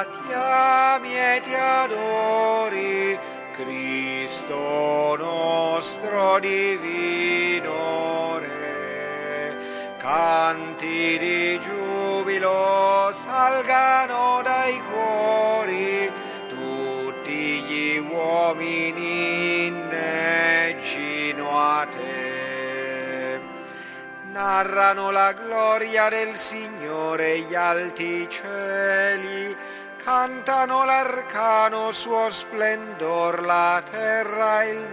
ti ami e ti adori, Cristo nostro divino Re. Canti di giubilo salgano dai cuori, tutti gli uomini inneggino a te. Narrano la gloria del Signore gli alti cieli, cantano l'arcano suo splendor, la terra e il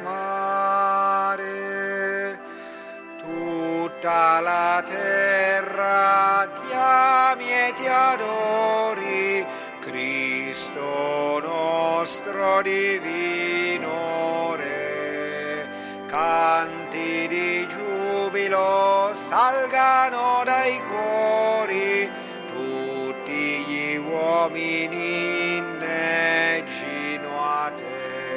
mare. Tutta la terra ti ami e ti adori, Cristo nostro divino Re. Canti di giubilo salgano dai cuori, tutti gli uomini inneggino a te.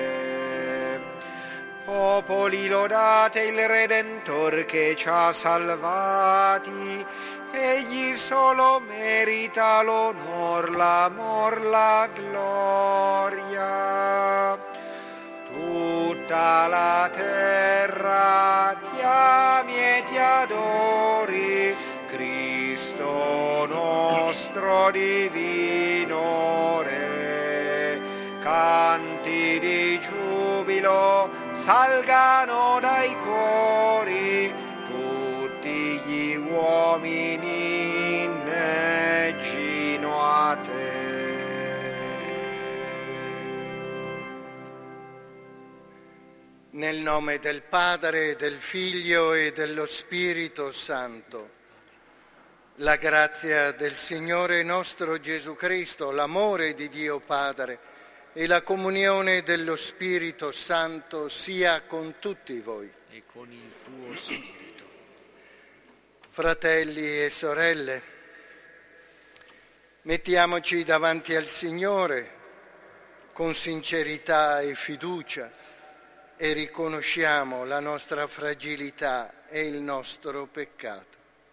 Popoli, lodate il Redentor che ci ha salvati, egli solo merita l'onor, l'amor, la gloria. Tutta la terra ti ami e ti adori, Cristo nostro divino Re. Canti di giubilo salgano dai cuori, tutti gli uomini inneggino a te. Nel nome del Padre, del Figlio e dello Spirito Santo. La grazia del Signore nostro Gesù Cristo, l'amore di Dio Padre e la comunione dello Spirito Santo sia con tutti voi. E con il tuo spirito. Fratelli e sorelle, mettiamoci davanti al Signore con sincerità e fiducia e riconosciamo la nostra fragilità e il nostro peccato.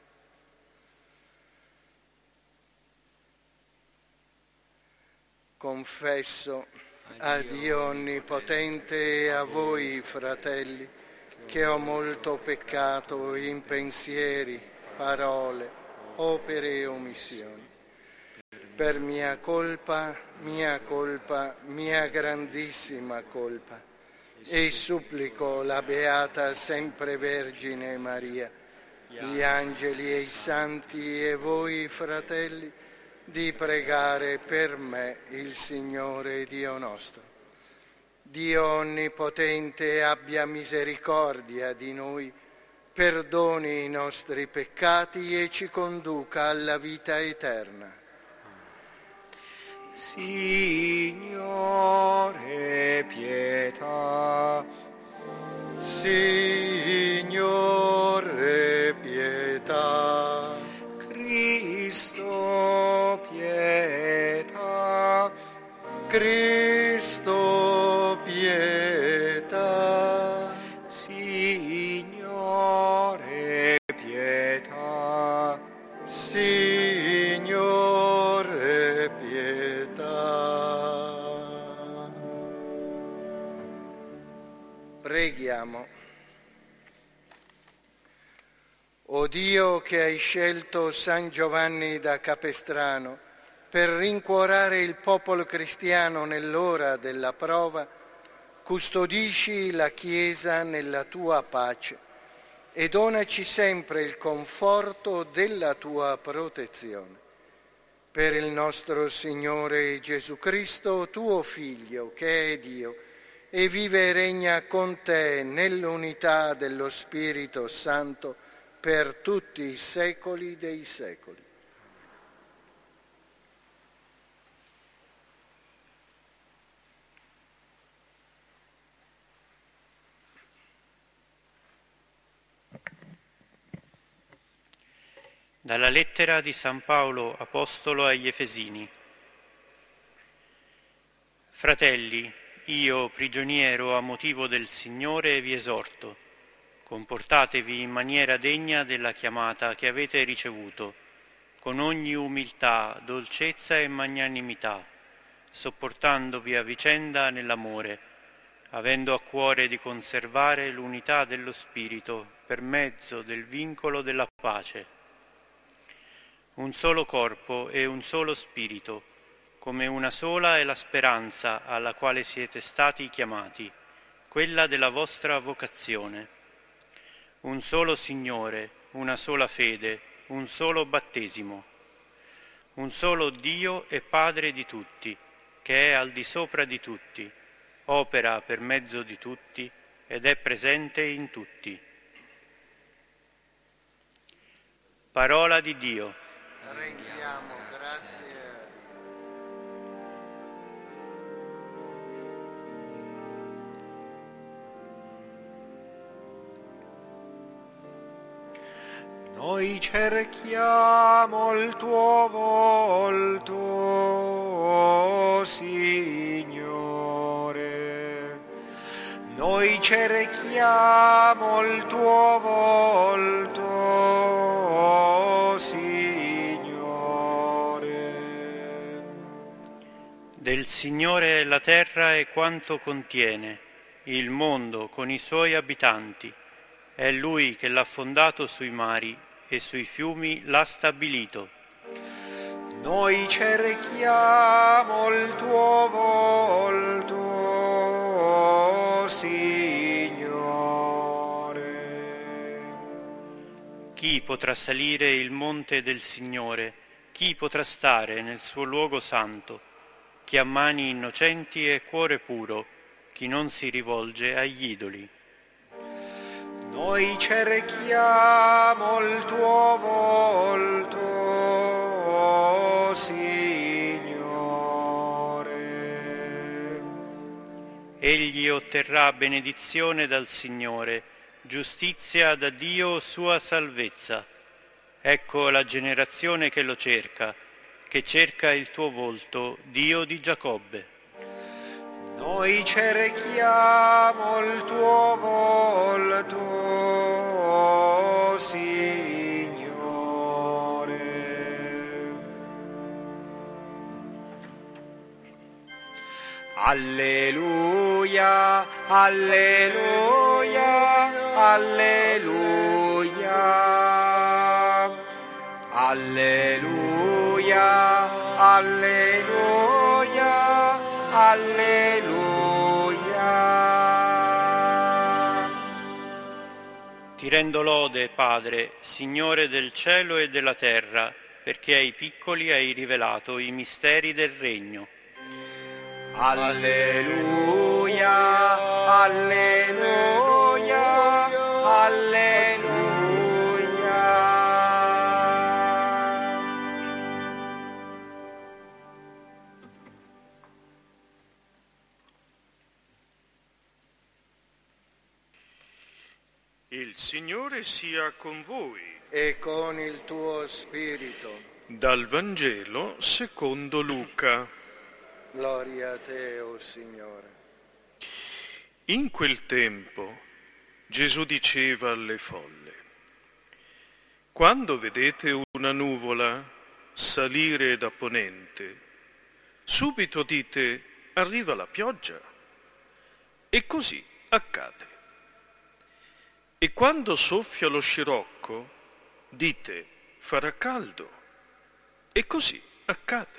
Confesso a Dio Onnipotente e a voi, fratelli, che ho molto peccato in pensieri, parole, opere e omissioni. Per mia colpa, mia grandissima colpa. E supplico la Beata Sempre Vergine Maria, gli angeli e i santi e voi, fratelli, di pregare per me il Signore Dio nostro. Dio Onnipotente abbia misericordia di noi, perdoni i nostri peccati e ci conduca alla vita eterna. Signore, pietà. Signore, pietà. Cristo, pietà. Cristo, pietà. Signore, pietà. Signore, pietà. Preghiamo. O Dio, che hai scelto San Giovanni da Capestrano per rincuorare il popolo cristiano nell'ora della prova, custodisci la Chiesa nella tua pace e donaci sempre il conforto della tua protezione. Per il nostro Signore Gesù Cristo, tuo Figlio, che è Dio, e vive e regna con te nell'unità dello Spirito Santo per tutti i secoli dei secoli. Dalla lettera di San Paolo, apostolo agli Efesini. Fratelli, io, prigioniero a motivo del Signore, vi esorto: comportatevi in maniera degna della chiamata che avete ricevuto, con ogni umiltà, dolcezza e magnanimità, sopportandovi a vicenda nell'amore, avendo a cuore di conservare l'unità dello Spirito per mezzo del vincolo della pace. Un solo corpo e un solo Spirito, come una sola è la speranza alla quale siete stati chiamati, quella della vostra vocazione. Un solo Signore, una sola fede, un solo battesimo. Un solo Dio e Padre di tutti, che è al di sopra di tutti, opera per mezzo di tutti ed è presente in tutti. Parola di Dio. Rendiamo grazie. Noi cerchiamo il tuo volto, Signore. Noi cerchiamo il tuo volto, Signore. Del Signore è la terra e quanto contiene, il mondo con i suoi abitanti. È Lui che l'ha fondato sui mari e sui fiumi l'ha stabilito. Noi cerchiamo il tuo volto, Signore. Chi potrà salire il monte del Signore? Chi potrà stare nel suo luogo santo? Chi ha mani innocenti e cuore puro, chi non si rivolge agli idoli. Noi cerchiamo il tuo volto, Signore. Egli otterrà benedizione dal Signore, giustizia da Dio sua salvezza. Ecco la generazione che lo cerca il tuo volto, Dio di Giacobbe. Noi cerchiamo il tuo volto, Signore. Alleluia, alleluia, alleluia. Alleluia, alleluia, alleluia. Ti rendo lode, Padre, Signore del cielo e della terra, perché ai piccoli hai rivelato i misteri del regno. Alleluia, alleluia, alleluia. Il Signore sia con voi. E con il tuo spirito. Dal Vangelo secondo Luca. Gloria a te, o Signore. In quel tempo Gesù diceva alle folle: quando vedete una nuvola salire da ponente, subito dite: arriva la pioggia. E così accade. E quando soffia lo scirocco, dite: farà caldo. E così accade.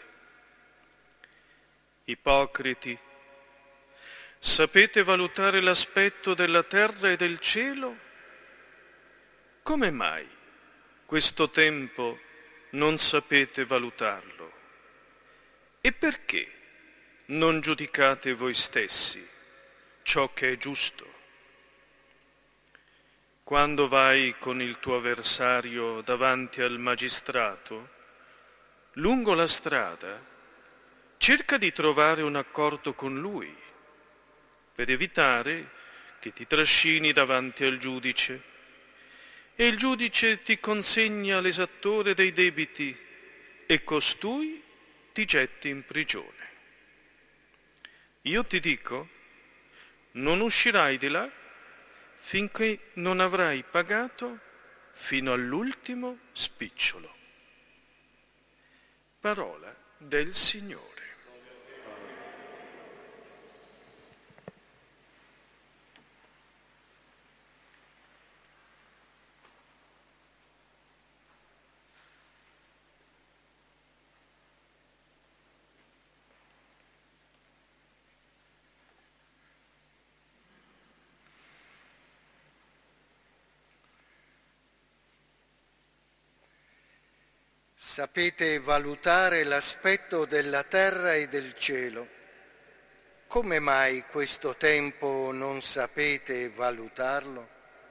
Ipocriti, sapete valutare l'aspetto della terra e del cielo? Come mai questo tempo non sapete valutarlo? E perché non giudicate voi stessi ciò che è giusto? Quando vai con il tuo avversario davanti al magistrato, lungo la strada, cerca di trovare un accordo con lui, per evitare che ti trascini davanti al giudice e il giudice ti consegna l'esattore dei debiti e costui ti getti in prigione. Io ti dico, non uscirai di là finché non avrai pagato fino all'ultimo spicciolo. Parola del Signore. Sapete valutare l'aspetto della terra e del cielo. Come mai questo tempo non sapete valutarlo?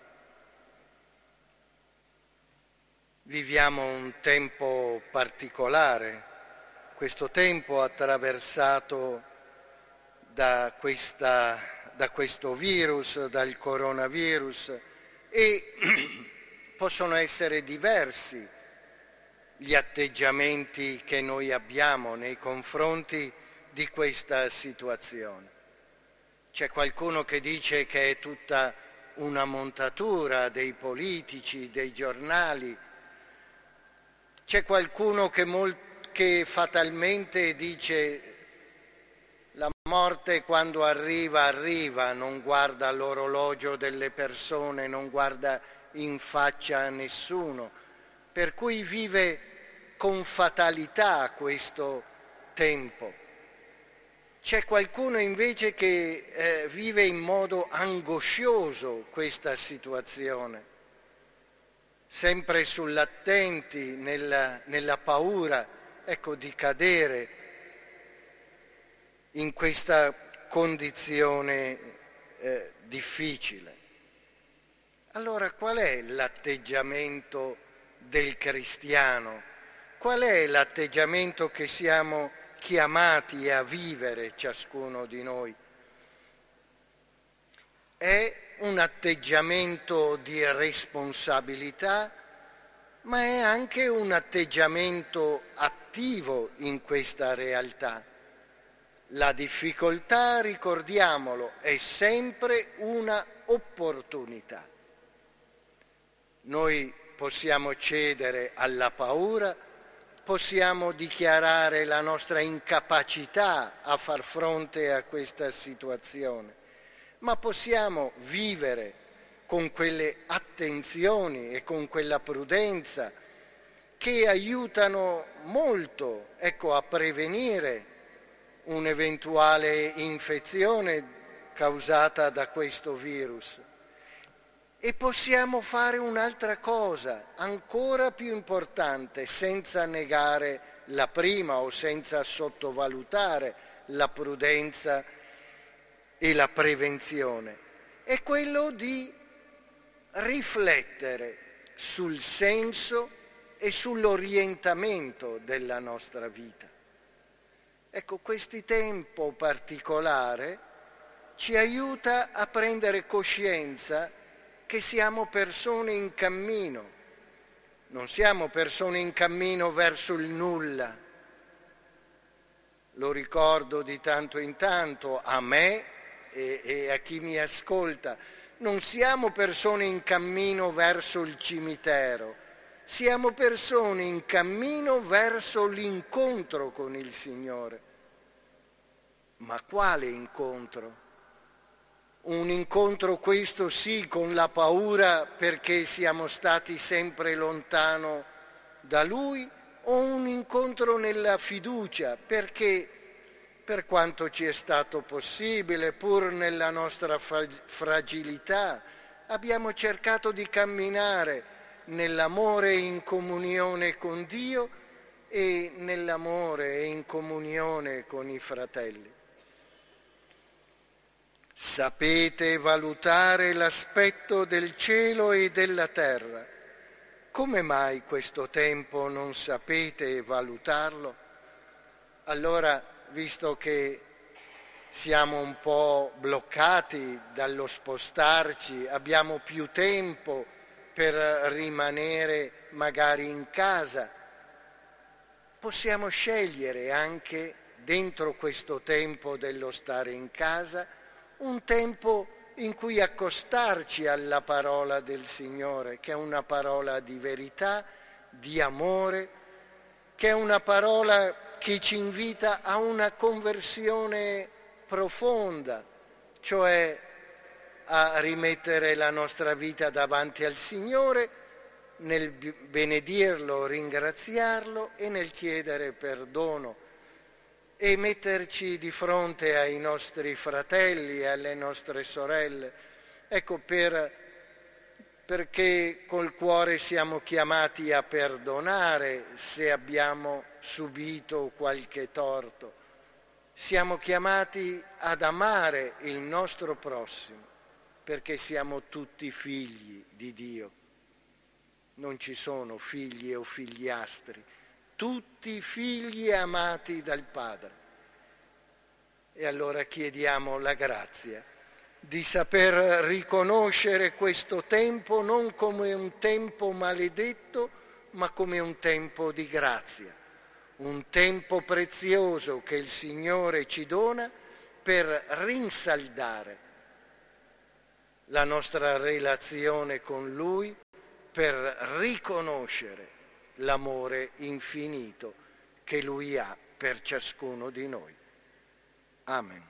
Viviamo un tempo particolare, questo tempo attraversato da questo virus, dal coronavirus, e possono essere diversi gli atteggiamenti che noi abbiamo nei confronti di questa situazione. C'è qualcuno che dice che è tutta una montatura dei politici, dei giornali. C'è qualcuno che fatalmente dice la morte quando arriva, non guarda l'orologio delle persone, non guarda in faccia a nessuno, per cui vive con fatalità questo tempo. C'è qualcuno invece che vive in modo angoscioso questa situazione, sempre sull'attenti, nella paura, di cadere in questa condizione difficile. Allora qual è l'atteggiamento del cristiano? Qual è l'atteggiamento che siamo chiamati a vivere ciascuno di noi? È un atteggiamento di responsabilità, ma è anche un atteggiamento attivo in questa realtà. La difficoltà, ricordiamolo, è sempre una opportunità. Noi possiamo cedere alla paura, possiamo dichiarare la nostra incapacità a far fronte a questa situazione, ma possiamo vivere con quelle attenzioni e con quella prudenza che aiutano molto, a prevenire un'eventuale infezione causata da questo virus. E possiamo fare un'altra cosa, ancora più importante, senza negare la prima o senza sottovalutare la prudenza e la prevenzione, è quello di riflettere sul senso e sull'orientamento della nostra vita. Questo tempo particolare ci aiuta a prendere coscienza che siamo persone in cammino, non siamo persone in cammino verso il nulla. Lo ricordo di tanto in tanto a me e a chi mi ascolta, non siamo persone in cammino verso il cimitero, siamo persone in cammino verso l'incontro con il Signore. Ma quale incontro? Un incontro questo sì con la paura perché siamo stati sempre lontano da Lui, o un incontro nella fiducia perché per quanto ci è stato possibile, pur nella nostra fragilità, abbiamo cercato di camminare nell'amore e in comunione con Dio e nell'amore e in comunione con i fratelli. Sapete valutare l'aspetto del cielo e della terra. Come mai questo tempo non sapete valutarlo? Allora, visto che siamo un po' bloccati dallo spostarci, abbiamo più tempo per rimanere magari in casa, possiamo scegliere anche dentro questo tempo dello stare in casa un tempo in cui accostarci alla parola del Signore, che è una parola di verità, di amore, che è una parola che ci invita a una conversione profonda, cioè a rimettere la nostra vita davanti al Signore, nel benedirlo, ringraziarlo e nel chiedere perdono e metterci di fronte ai nostri fratelli e alle nostre sorelle, per perché col cuore siamo chiamati a perdonare se abbiamo subito qualche torto. Siamo chiamati ad amare il nostro prossimo, perché siamo tutti figli di Dio. Non ci sono figli o figliastri, tutti figli amati dal Padre. E allora chiediamo la grazia di saper riconoscere questo tempo non come un tempo maledetto, ma come un tempo di grazia, un tempo prezioso che il Signore ci dona per rinsaldare la nostra relazione con Lui, per riconoscere l'amore infinito che Lui ha per ciascuno di noi. Amen.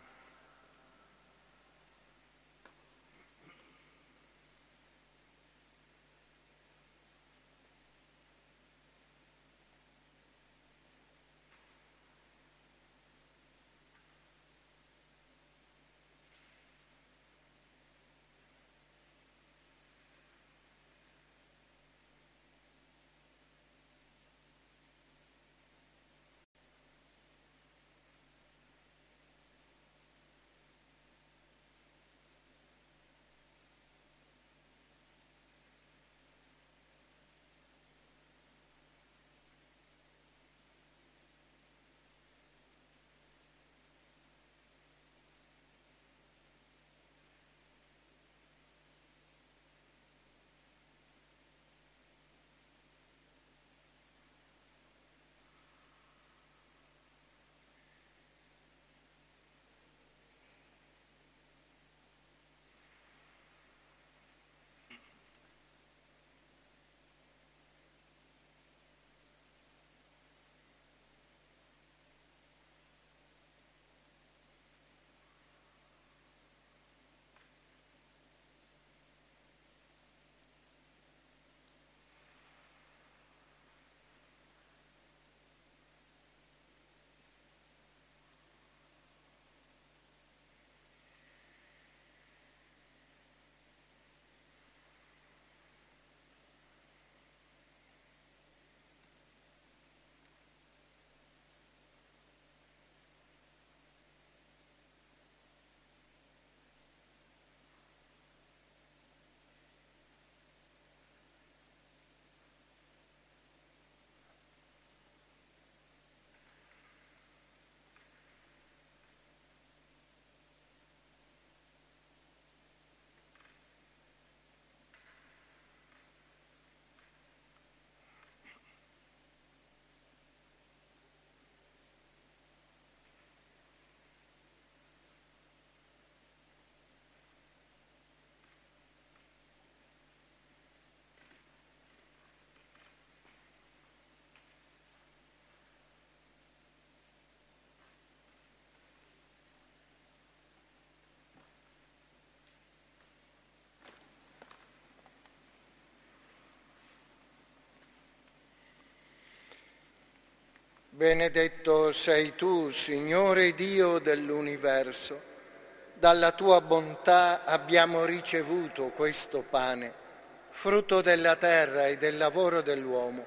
Benedetto sei tu, Signore Dio dell'universo. Dalla tua bontà abbiamo ricevuto questo pane, frutto della terra e del lavoro dell'uomo.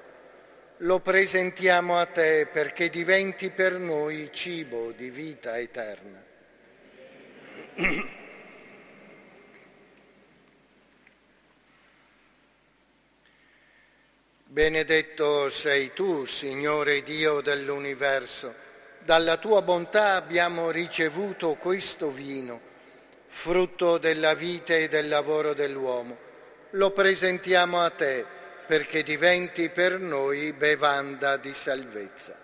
Lo presentiamo a te perché diventi per noi cibo di vita eterna. Benedetto sei tu, Signore Dio dell'universo. Dalla tua bontà abbiamo ricevuto questo vino, frutto della vita e del lavoro dell'uomo. Lo presentiamo a te perché diventi per noi bevanda di salvezza.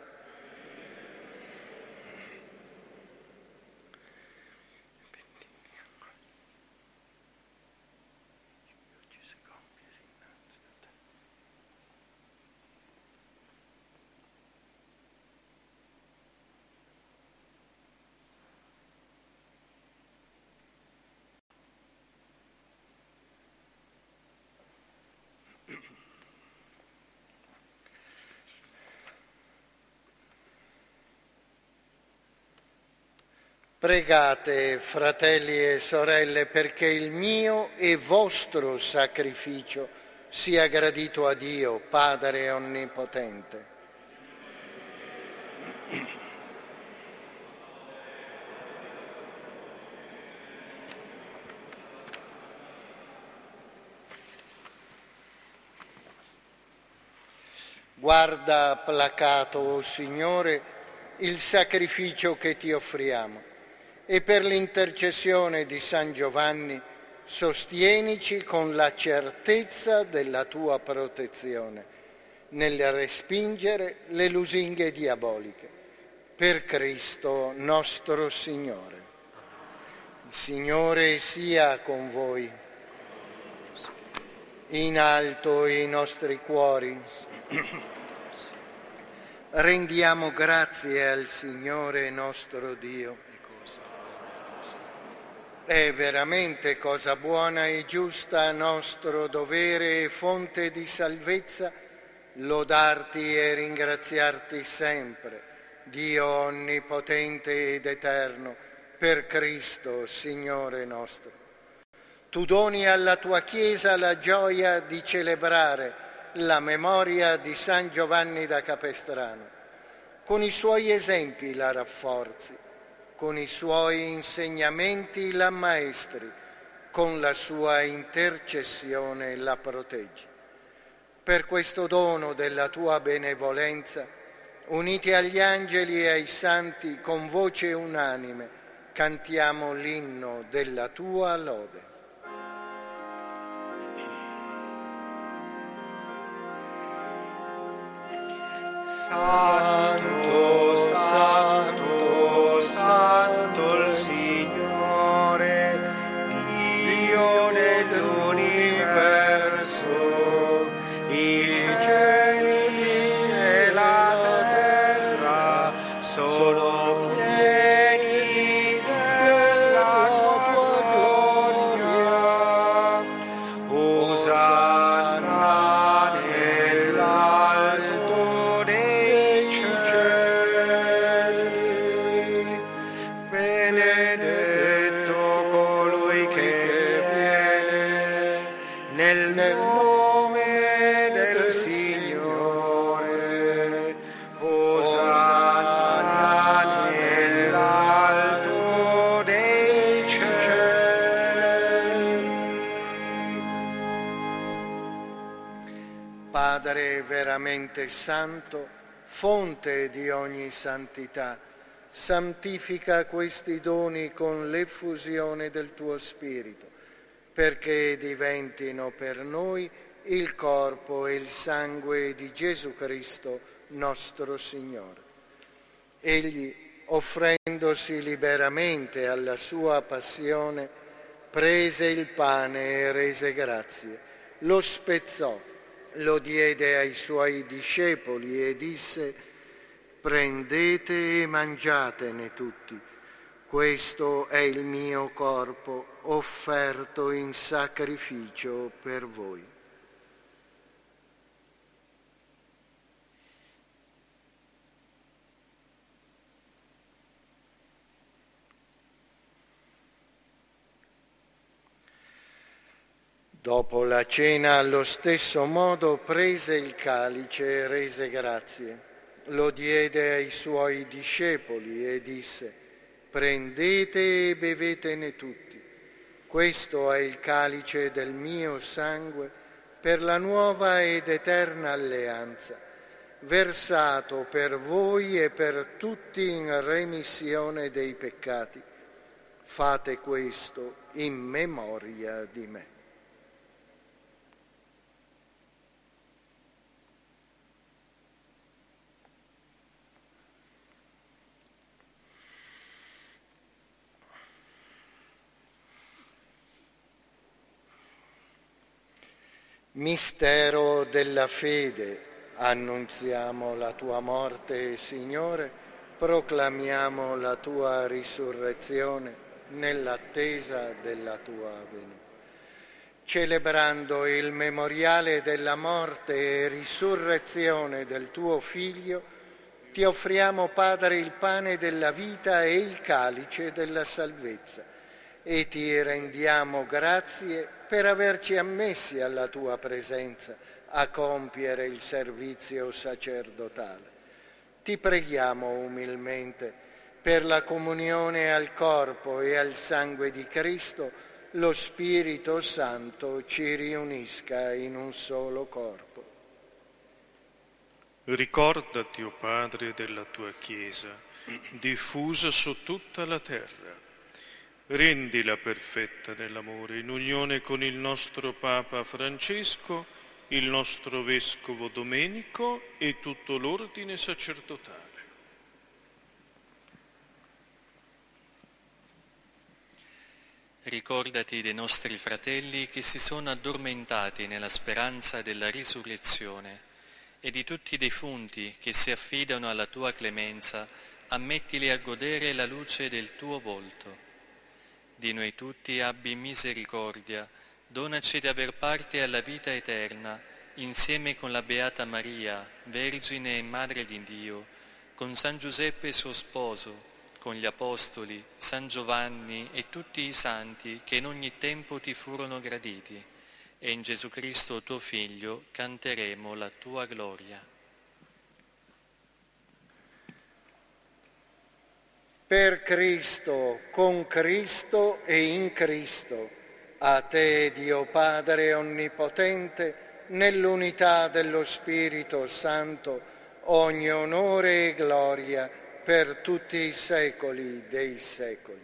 Pregate, fratelli e sorelle, perché il mio e vostro sacrificio sia gradito a Dio, Padre Onnipotente. Guarda placato, o Signore, il sacrificio che ti offriamo e per l'intercessione di San Giovanni sostienici con la certezza della tua protezione nel respingere le lusinghe diaboliche. Per Cristo nostro Signore. Il Signore sia con voi. In alto i nostri cuori. Rendiamo grazie al Signore nostro Dio. È veramente cosa buona e giusta, nostro dovere e fonte di salvezza, lodarti e ringraziarti sempre, Dio onnipotente ed eterno, per Cristo, Signore nostro. Tu doni alla tua Chiesa la gioia di celebrare la memoria di San Giovanni da Capestrano. Con i suoi esempi la rafforzi, con i suoi insegnamenti la ammaestri, con la sua intercessione la proteggi. Per questo dono della tua benevolenza, uniti agli angeli e ai santi, con voce unanime, cantiamo l'inno della tua lode. Santo, Santo, Santo il Signore, Dio dell'universo, i cieli e la terra sono pieni della tua gloria. Osanna nell'alto dei cieli, benedetto colui che viene nel nome del Signore. Osanna nell'alto dei cieli. Padre veramente santo, fonte di ogni santità, santifica questi doni con l'effusione del tuo Spirito, perché diventino per noi il corpo e il sangue di Gesù Cristo, nostro Signore. Egli, offrendosi liberamente alla sua passione, prese il pane e rese grazie, lo spezzò, lo diede ai suoi discepoli e disse: prendete e mangiatene tutti, questo è il mio corpo offerto in sacrificio per voi. Dopo la cena, allo stesso modo, prese il calice e rese grazie. Lo diede ai suoi discepoli e disse: prendete e bevetene tutti. Questo è il calice del mio sangue per la nuova ed eterna alleanza, versato per voi e per tutti in remissione dei peccati. Fate questo in memoria di me. Mistero della fede, annunziamo la tua morte, Signore, proclamiamo la tua risurrezione nell'attesa della tua venuta. Celebrando il memoriale della morte e risurrezione del tuo Figlio, Ti offriamo, Padre, il pane della vita e il calice della salvezza e ti rendiamo grazie per averci ammessi alla tua presenza a compiere il servizio sacerdotale. Ti preghiamo umilmente per la comunione al corpo e al sangue di Cristo, lo Spirito Santo ci riunisca in un solo corpo. Ricordati, o Padre, della tua Chiesa, diffusa su tutta la terra. Rendila perfetta nell'amore, in unione con il nostro Papa Francesco, il nostro Vescovo Domenico e tutto l'ordine sacerdotale. Ricordati dei nostri fratelli che si sono addormentati nella speranza della risurrezione e di tutti i defunti che si affidano alla tua clemenza, ammettili a godere la luce del tuo volto. Di noi tutti abbi misericordia, donaci di aver parte alla vita eterna, insieme con la Beata Maria, Vergine e Madre di Dio, con San Giuseppe suo sposo, con gli Apostoli, San Giovanni e tutti i santi che in ogni tempo ti furono graditi, e in Gesù Cristo tuo Figlio canteremo la tua gloria. Per Cristo, con Cristo e in Cristo, a te, Dio Padre Onnipotente, nell'unità dello Spirito Santo, ogni onore e gloria per tutti i secoli dei secoli.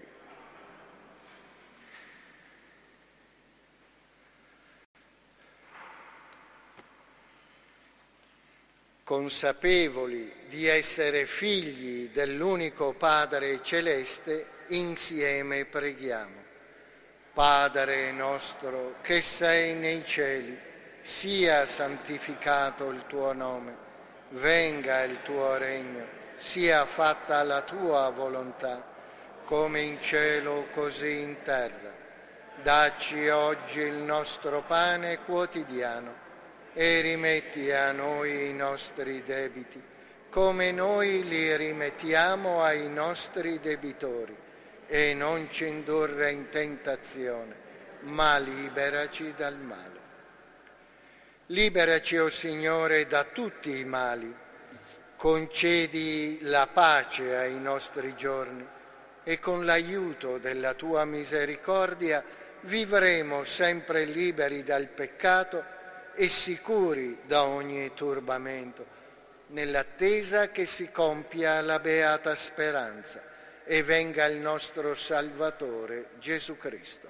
Consapevoli di essere figli dell'unico Padre Celeste, insieme preghiamo. Padre nostro che sei nei cieli, sia santificato il tuo nome, venga il tuo regno, sia fatta la tua volontà, come in cielo così in terra. Dacci oggi il nostro pane quotidiano e rimetti a noi i nostri debiti, come noi li rimettiamo ai nostri debitori, e non ci indurre in tentazione, ma liberaci dal male. Liberaci, o Signore, da tutti i mali, concedi la pace ai nostri giorni e con l'aiuto della tua misericordia vivremo sempre liberi dal peccato e sicuri da ogni turbamento, nell'attesa che si compia la beata speranza e venga il nostro Salvatore Gesù Cristo.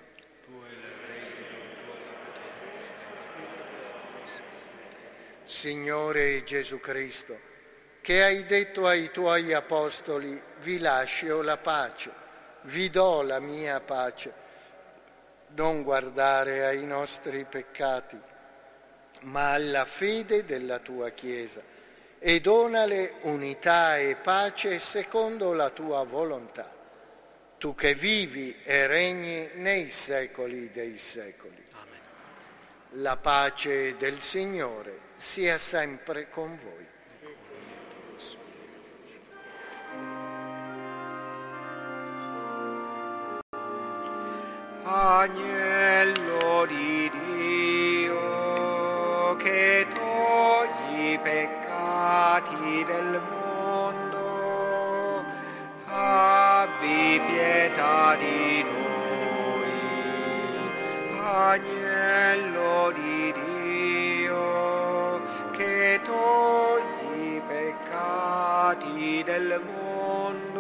Signore Gesù Cristo, che hai detto ai tuoi apostoli: vi lascio la pace, vi do la mia pace, non guardare ai nostri peccati, ma alla fede della tua Chiesa, e donale unità e pace secondo la tua volontà, tu che vivi e regni nei secoli dei secoli. Amen. La pace del Signore sia sempre con voi. Agnello di Dio, che togli i peccati del mondo, abbi pietà di noi. Agnello di Dio, che togli i peccati del mondo,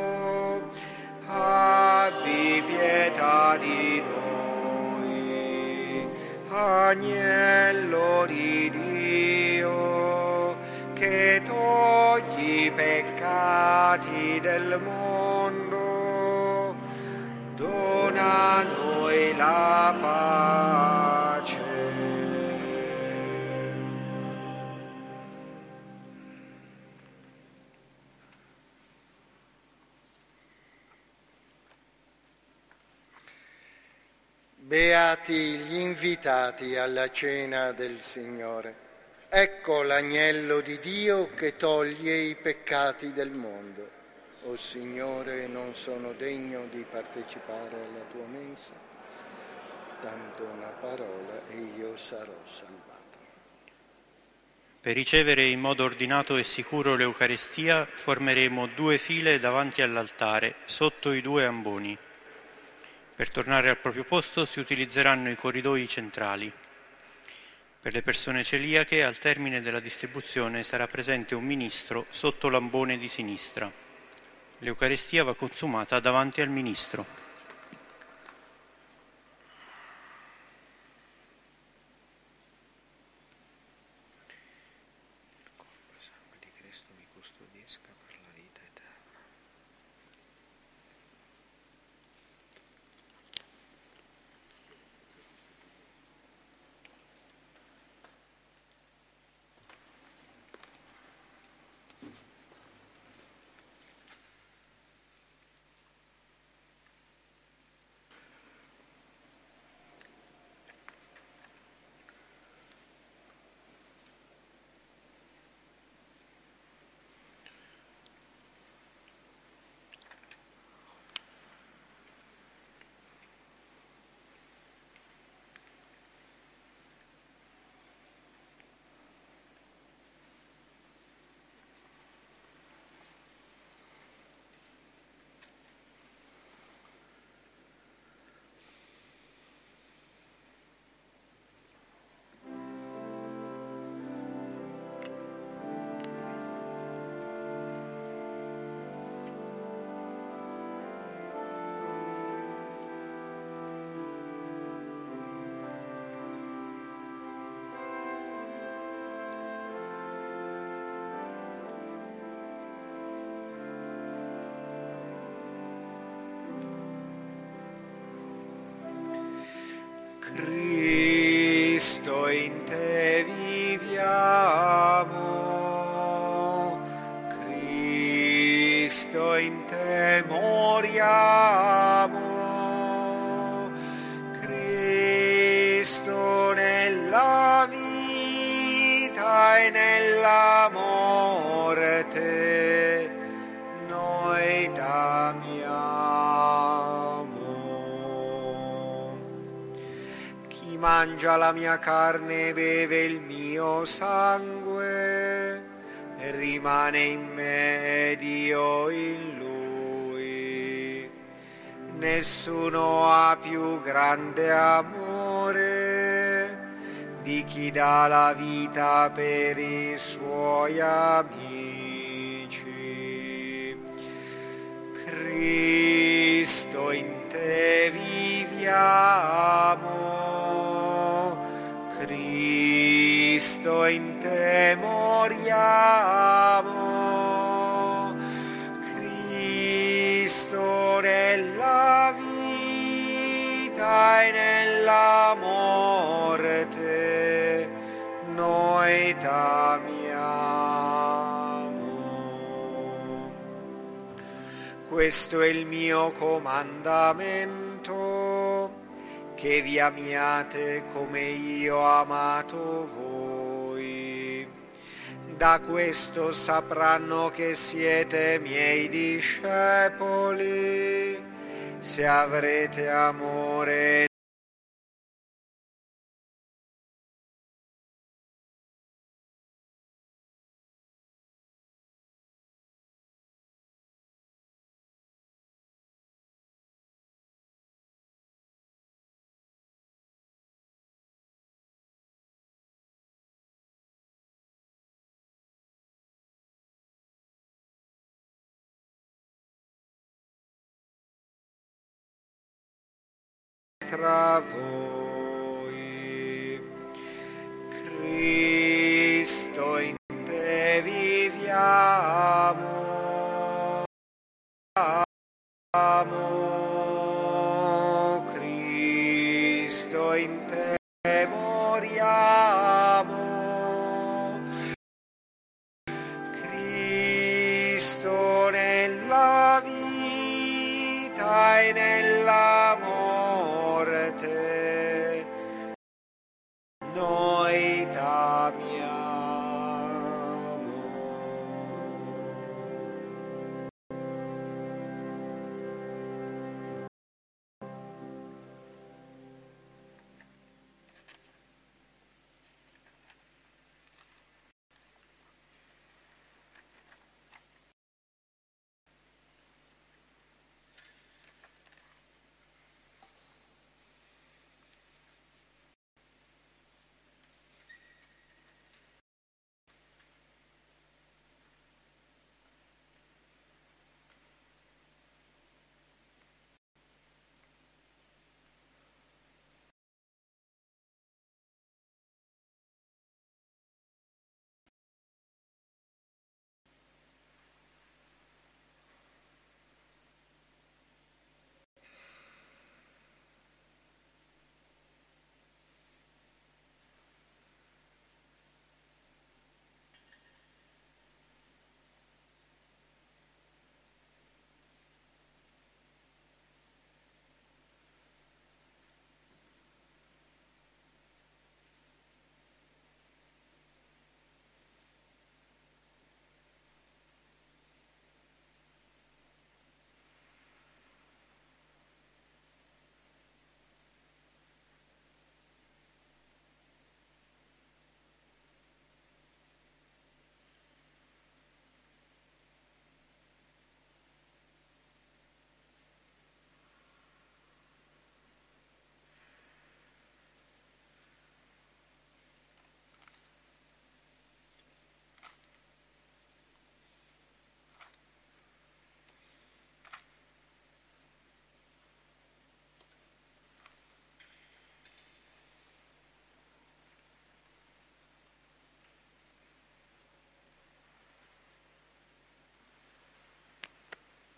abbi pietà di noi. Agnello di Dio, che togli i peccati del mondo, dona a noi la pace. Beati gli invitati alla cena del Signore. Ecco l'agnello di Dio che toglie i peccati del mondo. O Signore, non sono degno di partecipare alla tua mensa, tanto una parola e io sarò salvato. Per ricevere in modo ordinato e sicuro l'Eucaristia formeremo 2 file davanti all'altare, sotto i 2 amboni. Per tornare al proprio posto si utilizzeranno i corridoi centrali. Per le persone celiache, al termine della distribuzione sarà presente un ministro sotto l'ambone di sinistra. L'Eucaristia va consumata davanti al ministro. Cristo, in te viviamo, Cristo, in te moriamo, Cristo nella vita e nella morte noi t'amiamo. Chi mangia la mia carne e beve il mio sangue rimane in me ed io in lui. Nessuno ha più grande amore di chi dà la vita per i suoi amici. Cristo, in te viviamo, Cristo, in te moriamo, Cristo nella vita e nella morte noi t'amiamo. Questo è il mio comandamento, che vi amiate come io ho amato voi. Da questo sapranno che siete miei discepoli, se avrete amore tra voi. Cristo, in te viviamo, Cristo, in te moriamo, Cristo nella vita e nella morte noi t'amiamo.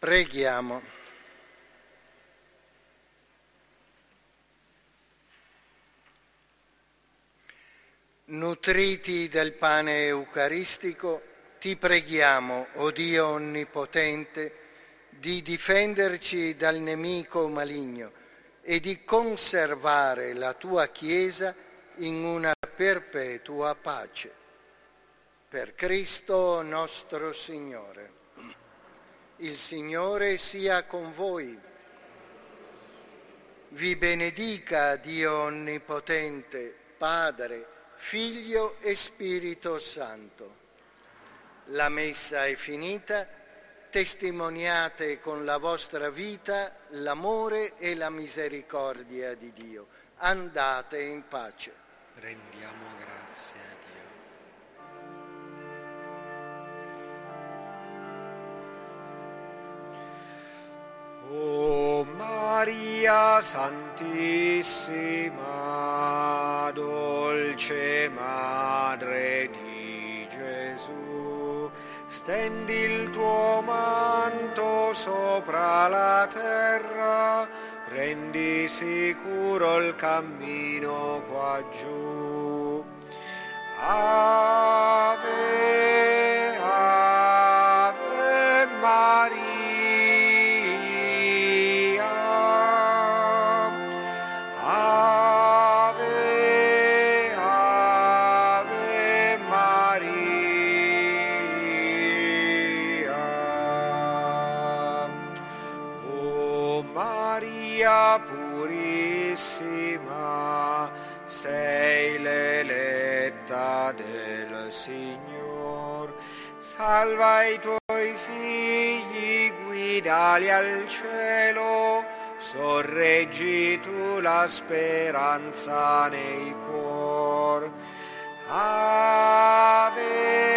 Preghiamo. Nutriti del pane eucaristico, ti preghiamo, o Dio Onnipotente, di difenderci dal nemico maligno e di conservare la tua Chiesa in una perpetua pace. Per Cristo nostro Signore. Il Signore sia con voi. Vi benedica Dio Onnipotente, Padre, Figlio e Spirito Santo. La messa è finita, testimoniate con la vostra vita l'amore e la misericordia di Dio. Andate in pace. Rendiamo grazie a Dio. O Maria Santissima, dolce Madre di Gesù, stendi il tuo manto sopra la terra, rendi sicuro il cammino qua giù. Ave, Ave Maria. Purissima, sei l'eletta del Signor, salva i tuoi figli, guidali al cielo, sorreggi tu la speranza nei cuori. Ave